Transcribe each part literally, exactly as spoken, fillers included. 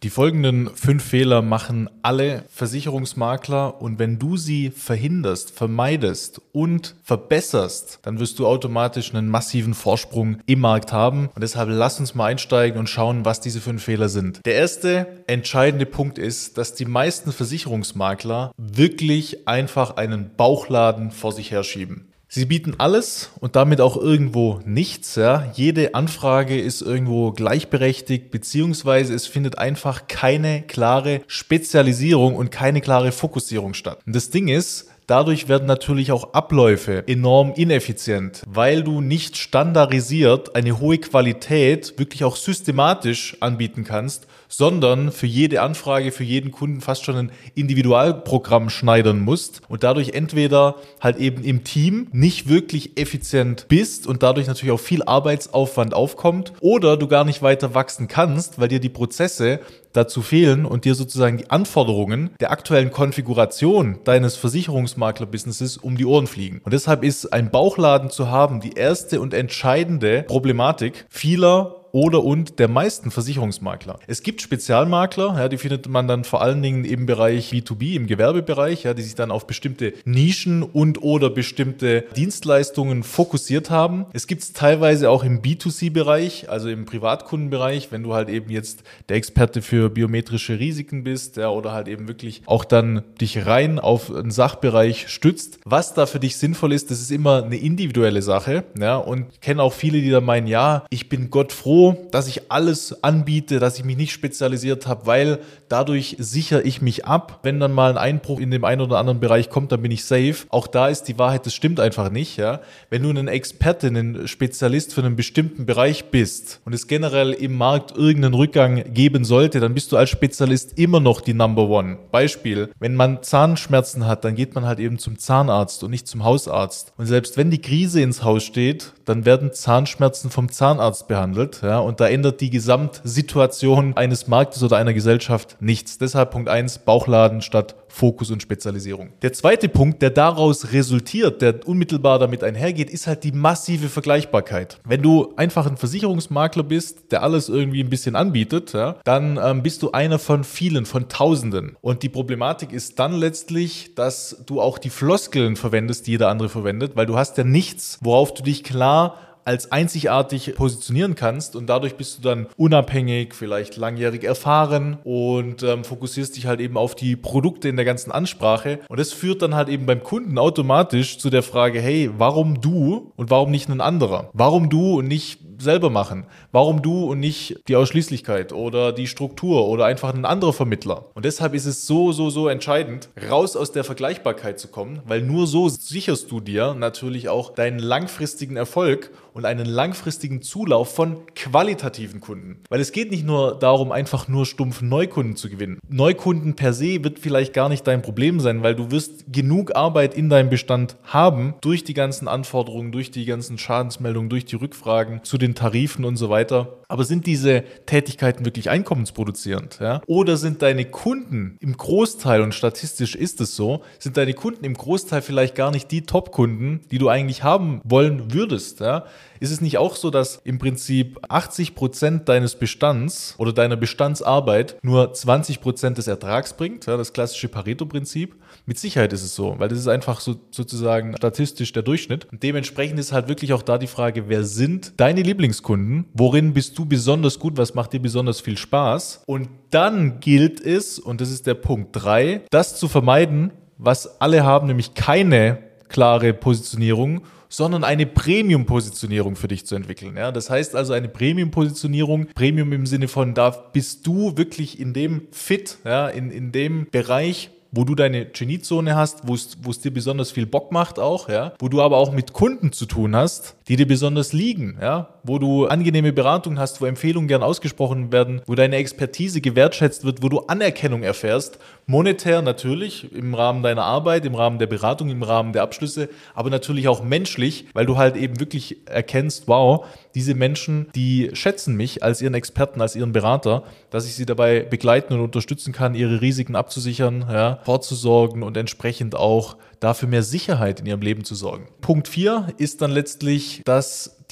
Die folgenden fünf Fehler machen alle Versicherungsmakler und wenn du sie verhinderst, vermeidest und verbesserst, dann wirst du automatisch einen massiven Vorsprung im Markt haben und deshalb lass uns mal einsteigen und schauen, was diese fünf Fehler sind. Der erste entscheidende Punkt ist, dass die meisten Versicherungsmakler wirklich einfach einen Bauchladen vor sich herschieben. Sie bieten alles und damit auch irgendwo nichts. Ja. Jede Anfrage ist irgendwo gleichberechtigt, beziehungsweise es findet einfach keine klare Spezialisierung und keine klare Fokussierung statt. Und das Ding ist, dadurch werden natürlich auch Abläufe enorm ineffizient, weil du nicht standardisiert eine hohe Qualität wirklich auch systematisch anbieten kannst, sondern für jede Anfrage, für jeden Kunden fast schon ein Individualprogramm schneidern musst und dadurch entweder halt eben im Team nicht wirklich effizient bist und dadurch natürlich auch viel Arbeitsaufwand aufkommt oder du gar nicht weiter wachsen kannst, weil dir die Prozesse dazu fehlen und dir sozusagen die Anforderungen der aktuellen Konfiguration deines Versicherungsmakler-Businesses um die Ohren fliegen. Und deshalb ist ein Bauchladen zu haben die erste und entscheidende Problematik vieler oder und der meisten Versicherungsmakler. Es gibt Spezialmakler, ja, die findet man dann vor allen Dingen im Bereich B zwei B, im Gewerbebereich, ja, die sich dann auf bestimmte Nischen und oder bestimmte Dienstleistungen fokussiert haben. Es gibt es teilweise auch im B zwei C-Bereich, also im Privatkundenbereich, wenn du halt eben jetzt der Experte für biometrische Risiken bist, ja, oder halt eben wirklich auch dann dich rein auf einen Sachbereich stützt. Was da für dich sinnvoll ist, das ist immer eine individuelle Sache, ja, und ich kenne auch viele, die da meinen, ja, ich bin Gott froh, dass ich alles anbiete, dass ich mich nicht spezialisiert habe, weil dadurch sichere ich mich ab. Wenn dann mal ein Einbruch in dem einen oder anderen Bereich kommt, dann bin ich safe. Auch da ist die Wahrheit, das stimmt einfach nicht. Ja? Wenn du ein Experte, ein Spezialist für einen bestimmten Bereich bist und es generell im Markt irgendeinen Rückgang geben sollte, dann bist du als Spezialist immer noch die Number One. Beispiel, wenn man Zahnschmerzen hat, dann geht man halt eben zum Zahnarzt und nicht zum Hausarzt. Und selbst wenn die Krise ins Haus steht, dann werden Zahnschmerzen vom Zahnarzt behandelt. Ja? Und da ändert die Gesamtsituation eines Marktes oder einer Gesellschaft nichts. Deshalb Punkt eins, Bauchladen statt Fokus und Spezialisierung. Der zweite Punkt, der daraus resultiert, der unmittelbar damit einhergeht, ist halt die massive Vergleichbarkeit. Wenn du einfach ein Versicherungsmakler bist, der alles irgendwie ein bisschen anbietet, ja, dann ähm, bist du einer von vielen, von Tausenden. Und die Problematik ist dann letztlich, dass du auch die Floskeln verwendest, die jeder andere verwendet, weil du hast ja nichts, worauf du dich klar als einzigartig positionieren kannst und dadurch bist du dann unabhängig, vielleicht langjährig erfahren und ähm, fokussierst dich halt eben auf die Produkte in der ganzen Ansprache und das führt dann halt eben beim Kunden automatisch zu der Frage, hey, warum du und warum nicht ein anderer? Warum du und nicht selber machen? Warum du und nicht die Ausschließlichkeit oder die Struktur oder einfach ein anderer Vermittler? Und deshalb ist es so, so, so entscheidend, raus aus der Vergleichbarkeit zu kommen, weil nur so sicherst du dir natürlich auch deinen langfristigen Erfolg und einen langfristigen Zulauf von qualitativen Kunden. Weil es geht nicht nur darum, einfach nur stumpf Neukunden zu gewinnen. Neukunden per se wird vielleicht gar nicht dein Problem sein, weil du wirst genug Arbeit in deinem Bestand haben, durch die ganzen Anforderungen, durch die ganzen Schadensmeldungen, durch die Rückfragen zu den Tarifen und so weiter. Aber sind diese Tätigkeiten wirklich einkommensproduzierend? Ja? Oder sind deine Kunden im Großteil, und statistisch ist es so, sind deine Kunden im Großteil vielleicht gar nicht die Top-Kunden, die du eigentlich haben wollen würdest? Ja? Ist es nicht auch so, dass im Prinzip achtzig Prozent deines Bestands oder deiner Bestandsarbeit nur zwanzig Prozent des Ertrags bringt? Ja, das klassische Pareto-Prinzip. Mit Sicherheit ist es so, weil das ist einfach so, sozusagen statistisch der Durchschnitt. Und dementsprechend ist halt wirklich auch da die Frage, wer sind deine Lieblingskunden? Worin bist du besonders gut? Was macht dir besonders viel Spaß? Und dann gilt es, und das ist der Punkt drei, das zu vermeiden, was alle haben, nämlich keine klare Positionierung, sondern eine Premium-Positionierung für dich zu entwickeln. Ja, das heißt also eine Premium-Positionierung, Premium im Sinne von, da bist du wirklich in dem Fit, ja, in, in dem Bereich, wo du deine Geniezone hast, wo es, wo es dir besonders viel Bock macht auch, ja, wo du aber auch mit Kunden zu tun hast, die dir besonders liegen, ja, wo du angenehme Beratungen hast, wo Empfehlungen gern ausgesprochen werden, wo deine Expertise gewertschätzt wird, wo du Anerkennung erfährst, monetär natürlich im Rahmen deiner Arbeit, im Rahmen der Beratung, im Rahmen der Abschlüsse, aber natürlich auch menschlich, weil du halt eben wirklich erkennst, wow, diese Menschen, die schätzen mich als ihren Experten, als ihren Berater, dass ich sie dabei begleiten und unterstützen kann, ihre Risiken abzusichern, ja, vorzusorgen und entsprechend auch dafür mehr Sicherheit in ihrem Leben zu sorgen. Punkt vier ist dann letztlich, dass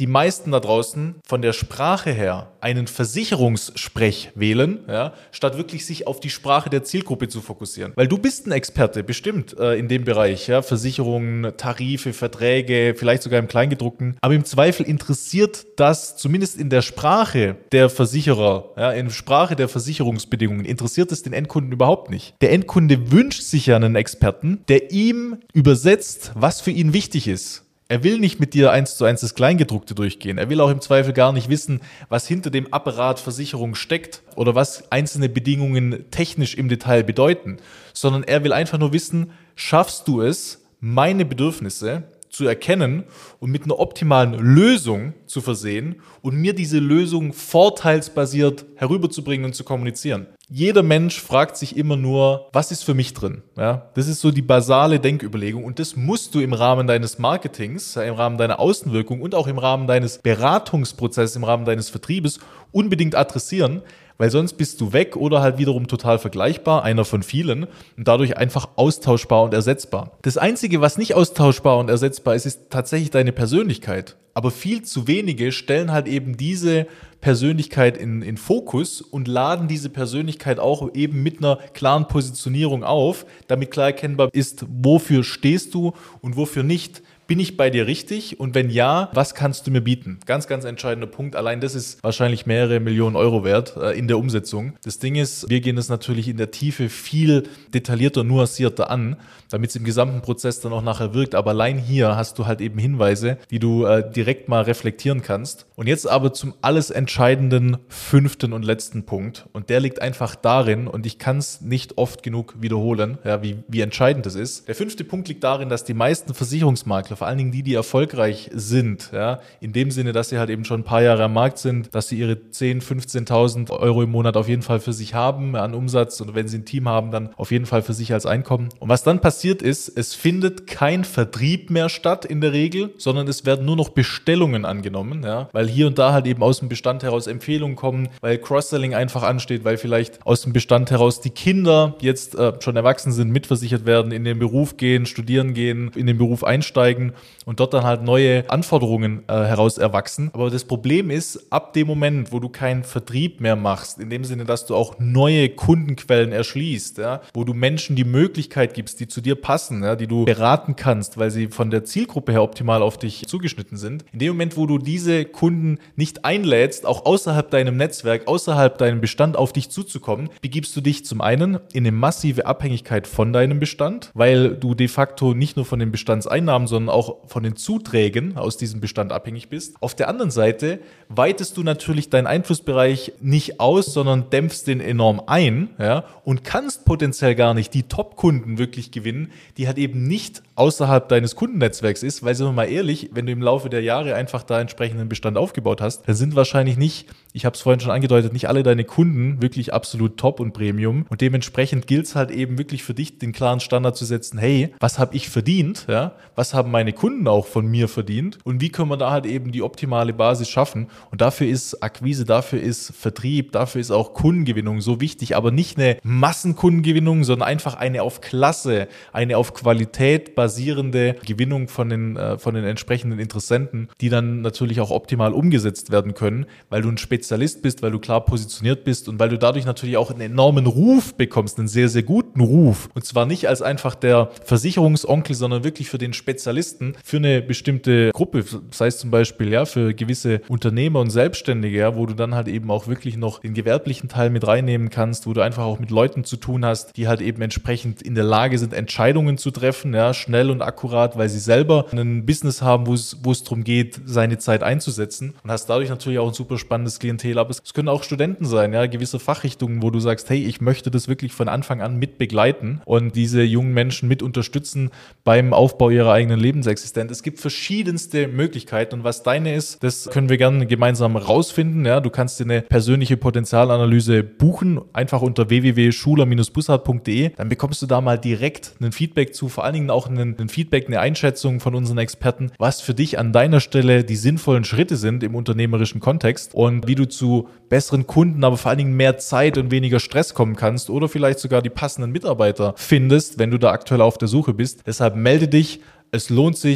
die meisten da draußen von der Sprache her einen Versicherungssprech wählen, ja, statt wirklich sich auf die Sprache der Zielgruppe zu fokussieren. Weil du bist ein Experte, bestimmt äh, in dem Bereich, ja, Versicherungen, Tarife, Verträge, vielleicht sogar im Kleingedruckten. Aber im Zweifel interessiert das zumindest in der Sprache der Versicherer, ja, in der Sprache der Versicherungsbedingungen, interessiert es den Endkunden überhaupt nicht. Der Endkunde wünscht sich ja einen Experten, der ihm übersetzt, was für ihn wichtig ist. Er will nicht mit dir eins zu eins das Kleingedruckte durchgehen. Er will auch im Zweifel gar nicht wissen, was hinter dem Apparat Versicherung steckt oder was einzelne Bedingungen technisch im Detail bedeuten, sondern er will einfach nur wissen, schaffst du es, meine Bedürfnisse zu erkennen und mit einer optimalen Lösung zu versehen und mir diese Lösung vorteilsbasiert herüberzubringen und zu kommunizieren. Jeder Mensch fragt sich immer nur, was ist für mich drin? Ja, das ist so die basale Denküberlegung und das musst du im Rahmen deines Marketings, im Rahmen deiner Außenwirkung und auch im Rahmen deines Beratungsprozesses, im Rahmen deines Vertriebes unbedingt adressieren, weil sonst bist du weg oder halt wiederum total vergleichbar, einer von vielen und dadurch einfach austauschbar und ersetzbar. Das Einzige, was nicht austauschbar und ersetzbar ist, ist tatsächlich deine Persönlichkeit. Aber viel zu wenige stellen halt eben diese Persönlichkeit in, in Fokus und laden diese Persönlichkeit auch eben mit einer klaren Positionierung auf, damit klar erkennbar ist, wofür stehst du und wofür nicht. Bin ich bei dir richtig? Und wenn ja, was kannst du mir bieten? Ganz, ganz entscheidender Punkt. Allein das ist wahrscheinlich mehrere Millionen Euro wert äh, in der Umsetzung. Das Ding ist, wir gehen das natürlich in der Tiefe viel detaillierter, nuancierter an, damit es im gesamten Prozess dann auch nachher wirkt. Aber allein hier hast du halt eben Hinweise, die du äh, direkt mal reflektieren kannst. Und jetzt aber zum alles entscheidenden fünften und letzten Punkt. Und der liegt einfach darin, und ich kann es nicht oft genug wiederholen, ja, wie, wie entscheidend das ist. Der fünfte Punkt liegt darin, dass die meisten Versicherungsmakler, vor allen Dingen die, die erfolgreich sind, ja, in dem Sinne, dass sie halt eben schon ein paar Jahre am Markt sind, dass sie ihre zehntausend, fünfzehntausend Euro im Monat auf jeden Fall für sich haben an Umsatz und wenn sie ein Team haben, dann auf jeden Fall für sich als Einkommen. Und was dann passiert ist, es findet kein Vertrieb mehr statt in der Regel, sondern es werden nur noch Bestellungen angenommen, ja, weil hier und da halt eben aus dem Bestand heraus Empfehlungen kommen, weil Cross-Selling einfach ansteht, weil vielleicht aus dem Bestand heraus die Kinder jetzt äh, schon erwachsen sind, mitversichert werden, in den Beruf gehen, studieren gehen, in den Beruf einsteigen und dort dann halt neue Anforderungen äh, heraus erwachsen. Aber das Problem ist, ab dem Moment, wo du keinen Vertrieb mehr machst, in dem Sinne, dass du auch neue Kundenquellen erschließt, ja, wo du Menschen die Möglichkeit gibst, die zu dir passen, ja, die du beraten kannst, weil sie von der Zielgruppe her optimal auf dich zugeschnitten sind. In dem Moment, wo du diese Kunden nicht einlädst, auch außerhalb deinem Netzwerk, außerhalb deinem Bestand auf dich zuzukommen, begibst du dich zum einen in eine massive Abhängigkeit von deinem Bestand, weil du de facto nicht nur von den Bestandseinnahmen, sondern auch von den Zuträgen aus diesem Bestand abhängig bist. Auf der anderen Seite weitest du natürlich deinen Einflussbereich nicht aus, sondern dämpfst den enorm ein, ja, und kannst potenziell gar nicht die Top-Kunden wirklich gewinnen, die halt eben nicht außerhalb deines Kundennetzwerks ist, weil, sind wir mal ehrlich, wenn du im Laufe der Jahre einfach da entsprechenden Bestand aufgebaut hast, dann sind wahrscheinlich nicht, ich habe es vorhin schon angedeutet, nicht alle deine Kunden wirklich absolut top und Premium und dementsprechend gilt es halt eben wirklich für dich, den klaren Standard zu setzen, hey, was habe ich verdient, ja, was haben meine Kunden auch von mir verdient und wie können wir da halt eben die optimale Basis schaffen und dafür ist Akquise, dafür ist Vertrieb, dafür ist auch Kundengewinnung so wichtig, aber nicht eine Massenkundengewinnung, sondern einfach eine auf Klasse, eine auf Qualität basierende Gewinnung von den, äh, von den entsprechenden Interessenten, die dann natürlich auch optimal umgesetzt werden können, weil du ein Spezialist bist, weil du klar positioniert bist und weil du dadurch natürlich auch einen enormen Ruf bekommst, einen sehr, sehr guten Ruf. Und zwar nicht als einfach der Versicherungsonkel, sondern wirklich für den Spezialisten, für eine bestimmte Gruppe, das heißt zum Beispiel ja für gewisse Unternehmer und Selbstständige, ja, wo du dann halt eben auch wirklich noch den gewerblichen Teil mit reinnehmen kannst, wo du einfach auch mit Leuten zu tun hast, die halt eben entsprechend in der Lage sind, Entscheidungen zu treffen, ja, schnell und akkurat, weil sie selber ein Business haben, wo es, wo es darum geht, seine Zeit einzusetzen und hast dadurch natürlich auch ein super spannendes Klientel, aber es, es können auch Studenten sein, ja, gewisse Fachrichtungen, wo du sagst, hey, ich möchte das wirklich von Anfang an mit begleiten und diese jungen Menschen mit unterstützen beim Aufbau ihrer eigenen Lebensexistenz. Es gibt verschiedenste Möglichkeiten und was deine ist, das können wir gerne gemeinsam rausfinden, ja, du kannst dir eine persönliche Potenzialanalyse buchen, einfach unter w w w punkt schuler Bindestrich bussard punkt d e, dann bekommst du da mal direkt ein Feedback zu, vor allen Dingen auch ein, ein Feedback, eine Einschätzung von unseren Experten, was für dich an deiner Stelle die sinnvollen Schritte sind im unternehmerischen Kontext und wie du zu besseren Kunden, aber vor allen Dingen mehr Zeit und weniger Stress kommen kannst oder vielleicht sogar die passenden Mitarbeiter findest, wenn du da aktuell auf der Suche bist. Deshalb melde dich, es lohnt sich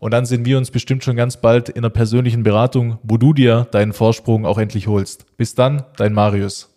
und dann sehen wir uns bestimmt schon ganz bald in einer persönlichen Beratung, wo du dir deinen Vorsprung auch endlich holst. Bis dann, dein Marius.